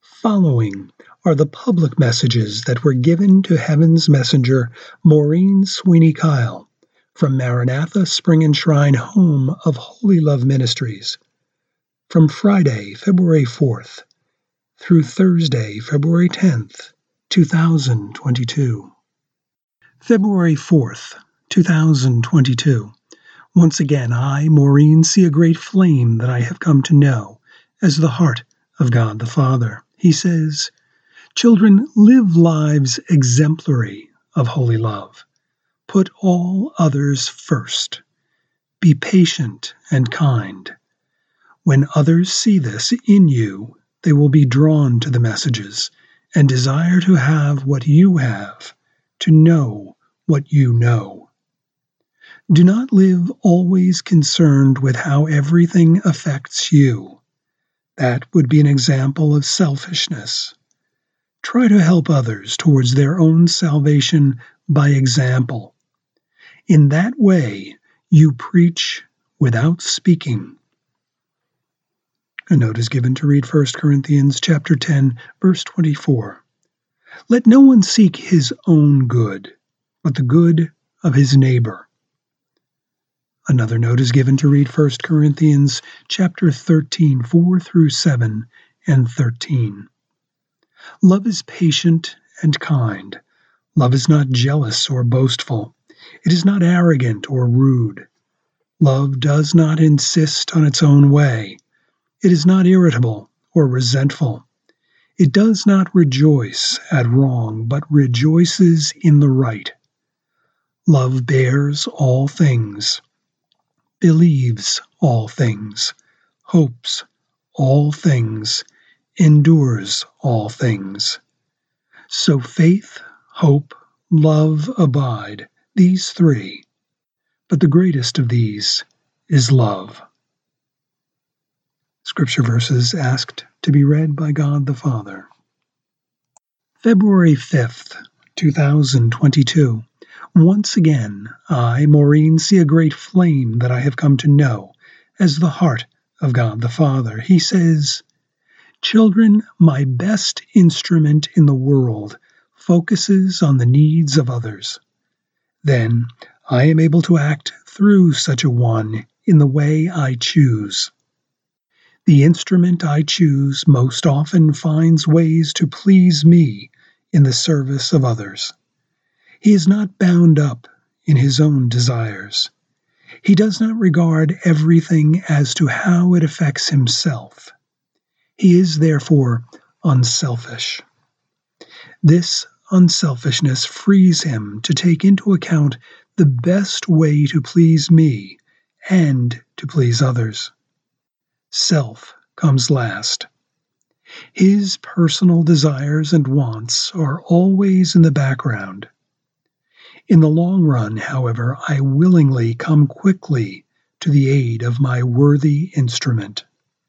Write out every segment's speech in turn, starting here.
Following are the public messages that were given to Heaven's Messenger, Maureen Sweeney Kyle, from Maranatha Spring and Shrine Home of Holy Love Ministries, from Friday, February 4th, through Thursday, February 10th, 2022. February 4th, 2022. Once again, I, Maureen, see a great flame that I have come to know as the heart of God the Father. He says, "Children, live lives exemplary of holy love. Put all others first. Be patient and kind. When others see this in you, they will be drawn to the messages and desire to have what you have, to know what you know. Do not live always concerned with how everything affects you. That would be an example of selfishness. Try to help others towards their own salvation by example. In that way, you preach without speaking." A note is given to read 1 Corinthians chapter 10, verse 24. "Let no one seek his own good, but the good of his neighbor." Another note is given to read 1 Corinthians chapter 13, 4 through 7 and 13. "Love is patient and kind. Love is not jealous or boastful. It is not arrogant or rude. Love does not insist on its own way. It is not irritable or resentful. It does not rejoice at wrong, but rejoices in the right. Love bears all things, believes all things, hopes all things, endures all things. So faith, hope, love abide, these three, but the greatest of these is love." Scripture verses asked to be read by God the Father. February 5th, 2022. Once again, I, Maureen, see a great flame that I have come to know as the heart of God the Father. He says, "Children, my best instrument in the world focuses on the needs of others. Then I am able to act through such a one in the way I choose. The instrument I choose most often finds ways to please me in the service of others. He is not bound up in his own desires. He does not regard everything as to how it affects himself. He is therefore unselfish. This unselfishness frees him to take into account the best way to please me and to please others. Self comes last. His personal desires and wants are always in the background. In the long run, however, I willingly come quickly to the aid of my worthy instrument."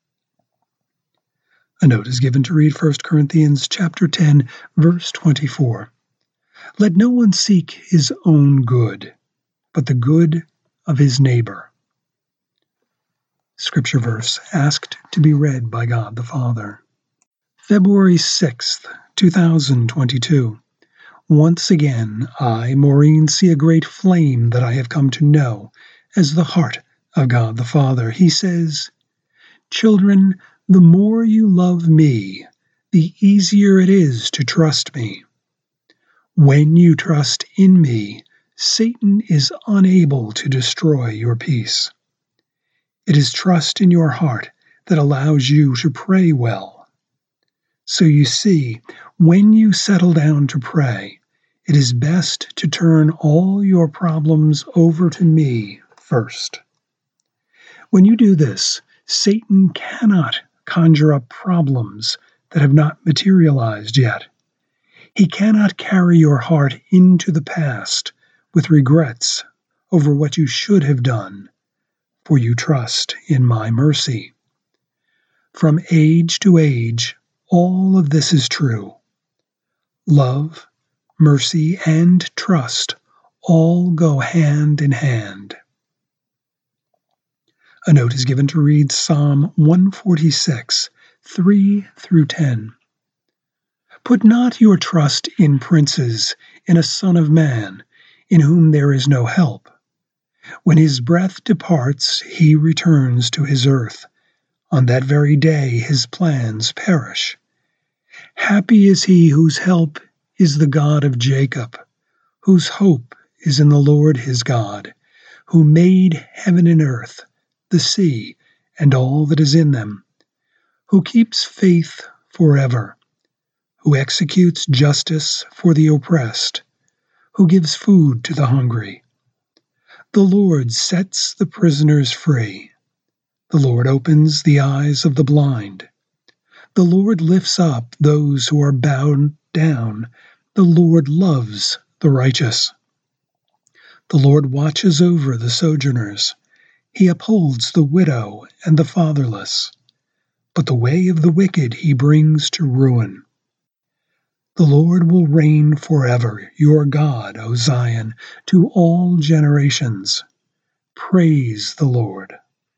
A note is given to read 1 Corinthians chapter 10, verse 24. "Let no one seek his own good, but the good of his neighbor." Scripture verse asked to be read by God the Father. February 6th, 2022. Once again, I, Maureen, see a great flame that I have come to know as the heart of God the Father. He says, "Children, the more you love me, the easier it is to trust me. When you trust in me, Satan is unable to destroy your peace. It is trust in your heart that allows you to pray well. So you see, when you settle down to pray, it is best to turn all your problems over to me first. When you do this, Satan cannot conjure up problems that have not materialized yet. He cannot carry your heart into the past with regrets over what you should have done, for you trust in my mercy. From age to age, all of this is true. Love, mercy, and trust all go hand in hand." A note is given to read Psalm 146, 3 through 10. Put not your trust in princes, in a son of man, in whom there is no help. When his breath departs, he returns to his earth. On that very day his plans perish. Happy is he whose help is the God of Jacob, whose hope is in the Lord his God, who made heaven and earth, the sea, and all that is in them, who keeps faith forever, who executes justice for the oppressed, who gives food to the hungry. The Lord sets the prisoners free. The Lord opens the eyes of the blind. The Lord lifts up those who are bowed down. The Lord loves the righteous. The Lord watches over the sojourners. He upholds the widow and the fatherless. But the way of the wicked he brings to ruin. The Lord will reign forever, your God, O Zion, to all generations. Praise the Lord.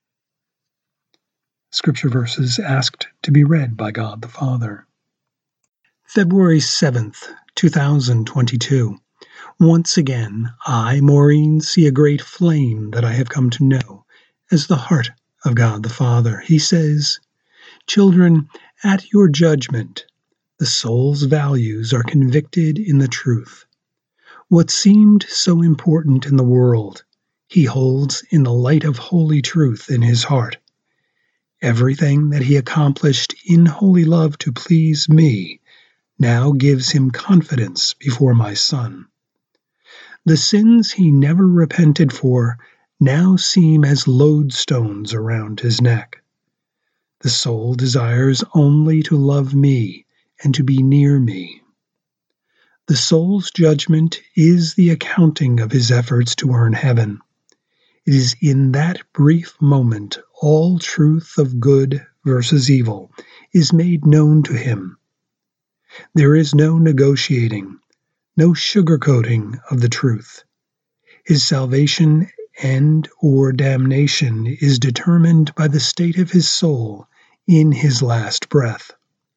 Scripture verses asked to be read by God the Father. February 7th, 2022. Once again, I, Maureen, see a great flame that I have come to know as the heart of God the Father. He says, "Children, at your judgment, the soul's values are convicted in the truth. What seemed so important in the world, he holds in the light of holy truth in his heart. Everything that he accomplished in holy love to please me now gives him confidence before my Son. The sins he never repented for now seem as lodestones around his neck. The soul desires only to love me and to be near me. The soul's judgment is the accounting of his efforts to earn heaven. It is in that brief moment all truth of good versus evil is made known to him. There is no negotiating, no sugarcoating of the truth. His salvation and or damnation is determined by the state of his soul in his last breath.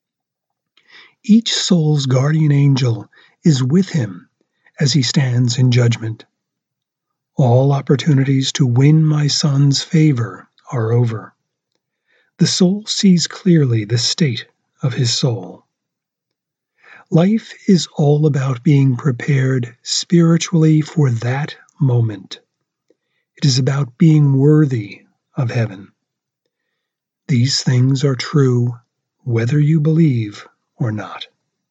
Each soul's guardian angel is with him as he stands in judgment. All opportunities to win my Son's favor are over. The soul sees clearly the state of his soul. Life is all about being prepared spiritually for that moment. It is about being worthy of heaven. These things are true whether you believe or not."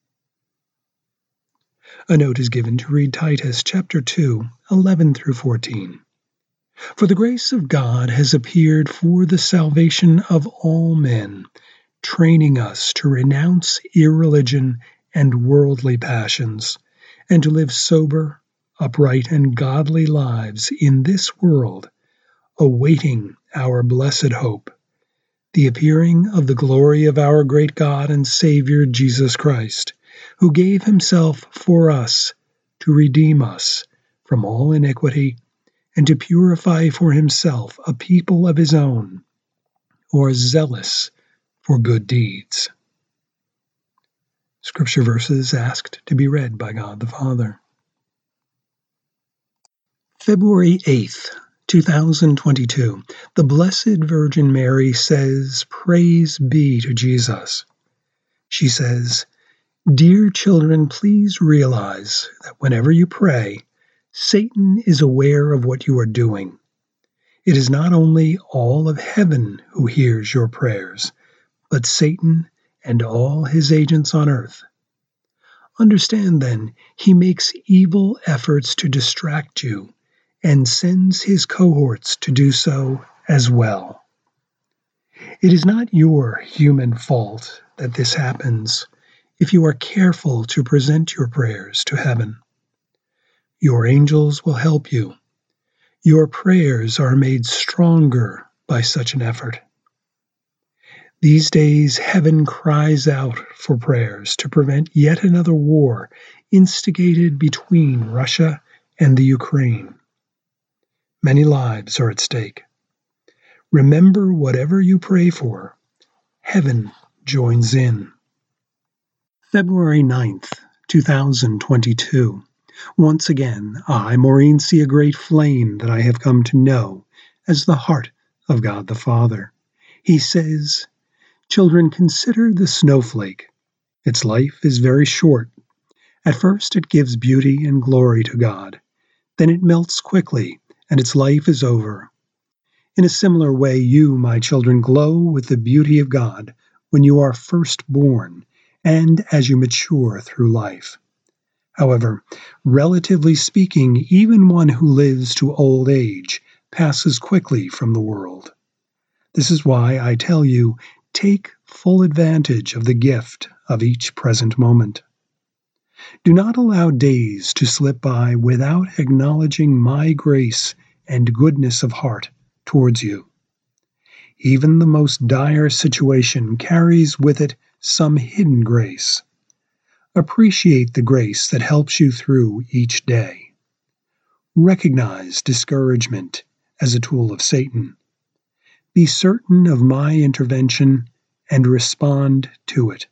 A note is given to read Titus chapter 2, 11 through 14. "For the grace of God has appeared for the salvation of all men, training us to renounce irreligion and worldly passions, and to live sober, upright, and godly lives in this world, awaiting our blessed hope, the appearing of the glory of our great God and Savior Jesus Christ, who gave himself for us to redeem us from all iniquity and to purify for himself a people of his own, who are zealous for good deeds." Scripture verses asked to be read by God the Father. February 8th, 2022. The Blessed Virgin Mary says, "Praise be to Jesus." She says, "Dear children, please realize that whenever you pray, Satan is aware of what you are doing. It is not only all of heaven who hears your prayers, but Satan and all his agents on earth. Understand then, he makes evil efforts to distract you and sends his cohorts to do so as well. It is not your human fault that this happens if you are careful to present your prayers to heaven. Your angels will help you. Your prayers are made stronger by such an effort. These days, heaven cries out for prayers to prevent yet another war instigated between Russia and the Ukraine. Many lives are at stake. Remember, whatever you pray for, heaven joins in." February 9th, 2022. Once again, I, Maureen, see a great flame that I have come to know as the heart of God the Father. He says, "Children, consider the snowflake. Its life is very short. At first it gives beauty and glory to God. Then it melts quickly, and its life is over. In a similar way, you, my children, glow with the beauty of God when you are first born and as you mature through life. However, relatively speaking, even one who lives to old age passes quickly from the world. This is why I tell you, take full advantage of the gift of each present moment. Do not allow days to slip by without acknowledging my grace and goodness of heart towards you. Even the most dire situation carries with it some hidden grace. Appreciate the grace that helps you through each day. Recognize discouragement as a tool of Satan. Be certain of my intervention and respond to it.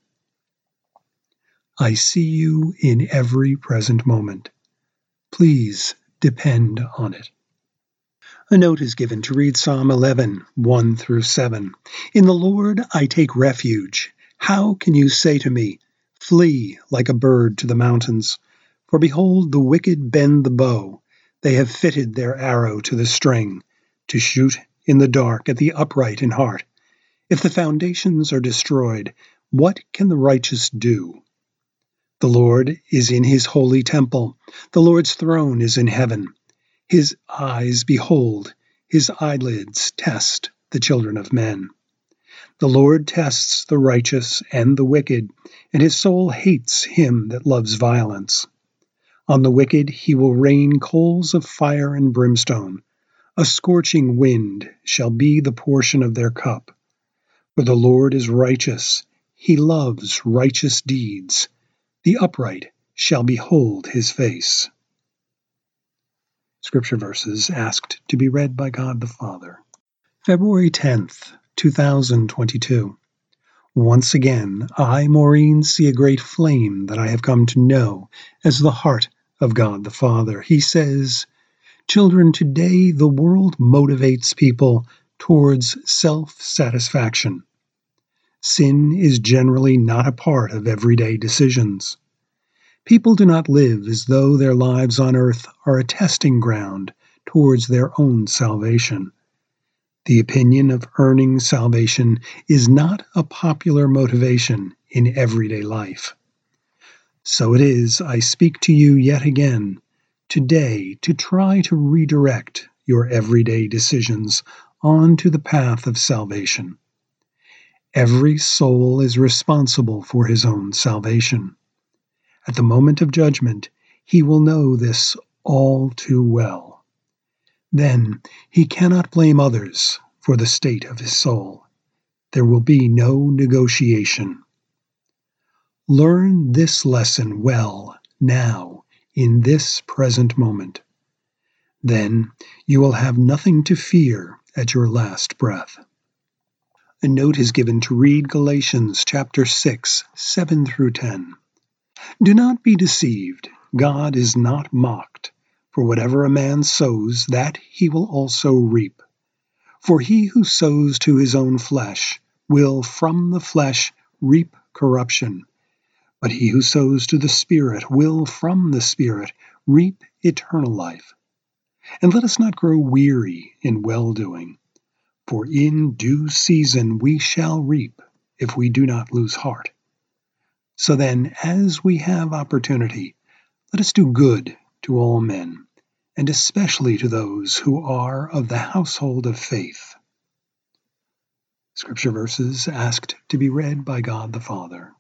I see you in every present moment. Please depend on it." A note is given to read Psalm 11, 1 through 7. "In the Lord I take refuge. How can you say to me, 'Flee like a bird to the mountains'? For behold, the wicked bend the bow. They have fitted their arrow to the string, to shoot in the dark at the upright in heart. If the foundations are destroyed, what can the righteous do? The Lord is in his holy temple. The Lord's throne is in heaven. His eyes behold, his eyelids test the children of men. The Lord tests the righteous and the wicked, and his soul hates him that loves violence. On the wicked he will rain coals of fire and brimstone. A scorching wind shall be the portion of their cup. For the Lord is righteous, he loves righteous deeds. The upright shall behold his face." Scripture verses asked to be read by God the Father. February 10th, 2022. Once again, I, Maureen, see a great flame that I have come to know as the heart of God the Father. He says, "Children, today the world motivates people towards self-satisfaction. Sin is generally not a part of everyday decisions. People do not live as though their lives on earth are a testing ground towards their own salvation. The opinion of earning salvation is not a popular motivation in everyday life. So it is I speak to you yet again today to try to redirect your everyday decisions onto the path of salvation. Every soul is responsible for his own salvation. At the moment of judgment, he will know this all too well. Then he cannot blame others for the state of his soul. There will be no negotiation. Learn this lesson well now, in this present moment. Then you will have nothing to fear at your last breath. A note is given to read Galatians chapter 6, 7 through 10. "Do not be deceived. God is not mocked. For whatever a man sows, that he will also reap. For he who sows to his own flesh will from the flesh reap corruption. But he who sows to the Spirit will from the Spirit reap eternal life. And let us not grow weary in well-doing, for in due season we shall reap if we do not lose heart. So then, as we have opportunity, let us do good to all men, and especially to those who are of the household of faith." Scripture verses asked to be read by God the Father.